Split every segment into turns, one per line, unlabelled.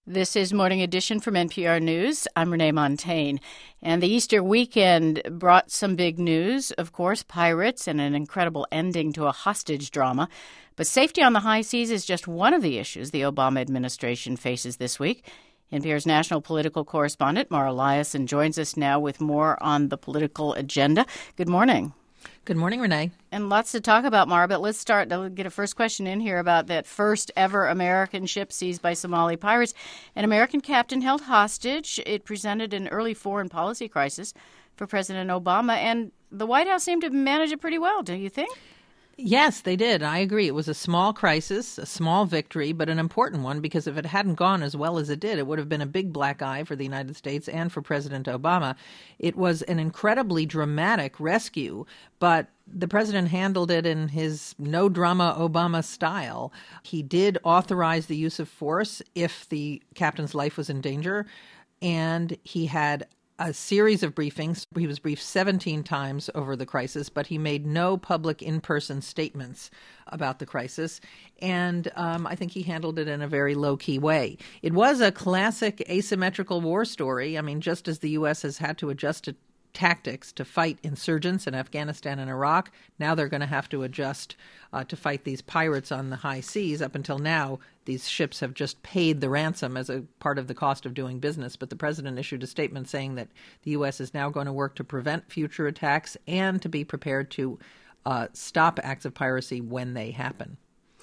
This is Morning Edition from NPR News. I'm Renee Montaigne. And the Easter weekend brought some big news, of course, pirates and an incredible ending to a hostage drama. But safety on the high seas is just one of the issues the Obama administration faces this week. NPR's national political correspondent, Mara Liasson, joins us now with more on the political agenda. Good morning.
Good morning, Renee.
And lots to talk about, Mara, but let's start. I'll get a first question in here about that first ever American ship seized by Somali pirates. An American captain held hostage. It presented an early foreign policy crisis for President Obama, and the White House seemed to manage it pretty well, do you think?
Yes, they did. I agree. It was a small crisis, a small victory, but an important one because if it hadn't gone as well as it did, it would have been a big black eye for the United States and for President Obama. It was an incredibly dramatic rescue, but the president handled it in his no-drama Obama style. He did authorize the use of force if the captain's life was in danger, and he had a series of briefings. He was briefed 17 times over the crisis, but he made no public in-person statements about the crisis. And I think he handled it in a very low-key way. It was a classic asymmetrical war story. I mean, just as the U.S. has had to adjust to tactics to fight insurgents in Afghanistan and Iraq, now they're going to have to adjust to fight these pirates on the high seas. Up until now, these ships have just paid the ransom as a part of the cost of doing business. But the president issued a statement saying that the U.S. is now going to work to prevent future attacks and to be prepared to stop acts of piracy when they happen.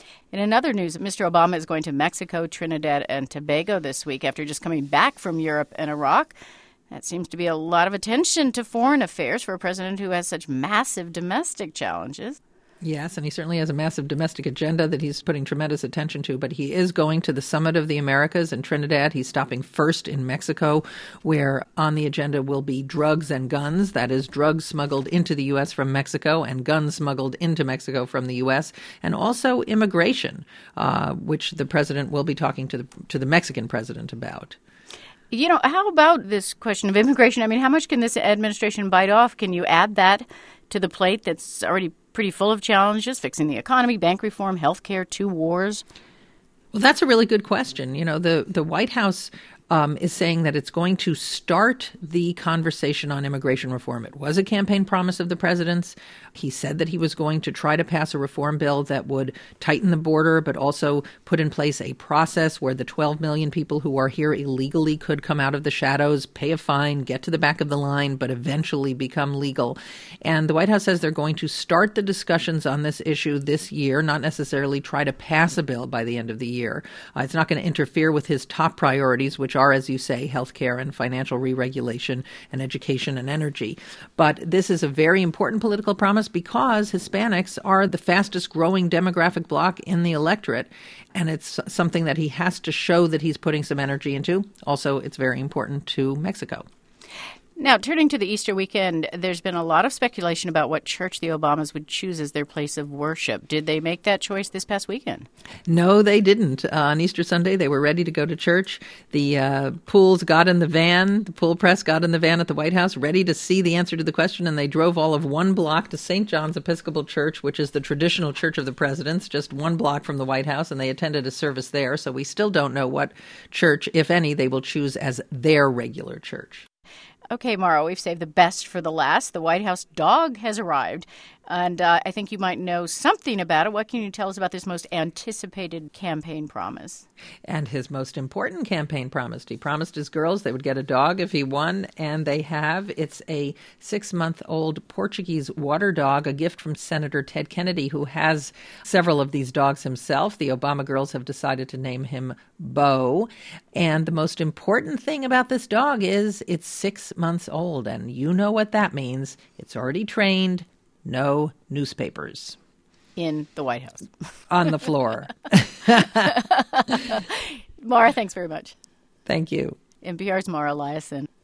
In other news, Mr. Obama is going to Mexico, Trinidad, and Tobago this week after just coming back from Europe and Iraq. That seems to be a lot of attention to foreign affairs for a president who has such massive domestic challenges.
Yes, and he certainly has a massive domestic agenda that he's putting tremendous attention to, but he is going to the Summit of the Americas in Trinidad. He's stopping first in Mexico, where on the agenda will be drugs and guns, that is, drugs smuggled into the U.S. from Mexico and guns smuggled into Mexico from the U.S., and also immigration, which the president will be talking to the Mexican president about.
You know, how about this question of immigration? I mean, how much can this administration bite off? Can you add that to the plate that's already pretty full of challenges, fixing the economy, bank reform, health care, 2 wars?
Well, that's a really good question. You know, the White House is saying that it's going to start the conversation on immigration reform. It was a campaign promise of the president's. He said that he was going to try to pass a reform bill that would tighten the border, but also put in place a process where the 12 million people who are here illegally could come out of the shadows, pay a fine, get to the back of the line, but eventually become legal. And the White House says they're going to start the discussions on this issue this year, not necessarily try to pass a bill by the end of the year. It's not going to interfere with his top priorities, which are, as you say, healthcare and financial re-regulation and education and energy. But this is a very important political promise because Hispanics are the fastest growing demographic bloc in the electorate. And it's something that he has to show that he's putting some energy into. Also, it's very important to Mexico.
Now, turning to the Easter weekend, there's been a lot of speculation about what church the Obamas would choose as their place of worship. Did they make that choice this past weekend?
No, they didn't. On Easter Sunday, they were ready to go to church. The Pools got in the van, the Pool press got in the van at the White House, ready to see the answer to the question, and they drove all of 1 block to St. John's Episcopal Church, which is the traditional church of the presidents, just 1 block from the White House, and they attended a service there. So we still don't know what church, if any, they will choose as their regular church.
Okay, Mara, we've saved the best for the last. The White House dog has arrived, and I think you might know something about it. What can you tell us about this most anticipated campaign promise?
And his most important campaign promise. He promised his girls they would get a dog if he won, and they have. It's a 6-month-old Portuguese water dog, a gift from Senator Ted Kennedy, who has several of these dogs himself. The Obama girls have decided to name him Bo. And the most important thing about this dog is it's 6 months old, and you know what that means. It's already trained. No newspapers.
In the White House.
On the floor.
Mara, thanks very much.
Thank you.
NPR's Mara Liasson.